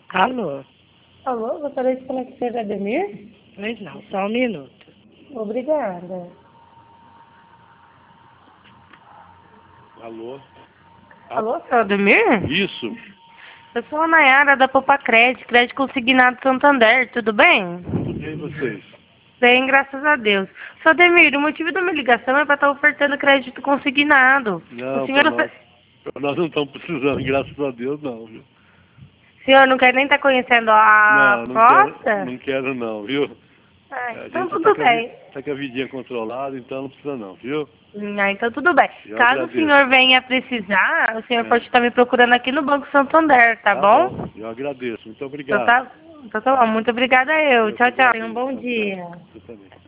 Alô? Alô, gostaria de falar com o senhor Ademir? Pois não, só um minuto. Obrigada. Alô? Alô, senhor Ademir? Isso. Eu sou a Nayara da Poupa Crédito Consignado Santander, tudo bem? Tudo bem vocês? Bem, graças a Deus. Senhor Ademir, o motivo da minha ligação é para estar ofertando crédito consignado. Não, O senhor, nós não estamos precisando, graças a Deus não, viu? o senhor não quer nem estar conhecendo a Não proposta? não quero não, viu? Ah, A então gente tudo bem. tá com a vidinha controlada, então não precisa não, viu? Ah, então tudo bem. Eu Caso agradeço. o senhor venha precisar, o senhor É. pode estar me procurando aqui no Banco Santander, tá bom? Eu agradeço, muito Então obrigado. tá bom. Muito obrigada eu. Eu Tchau, que tchau. Tenha um agradeço. bom Tchau, dia. tchau. Você também.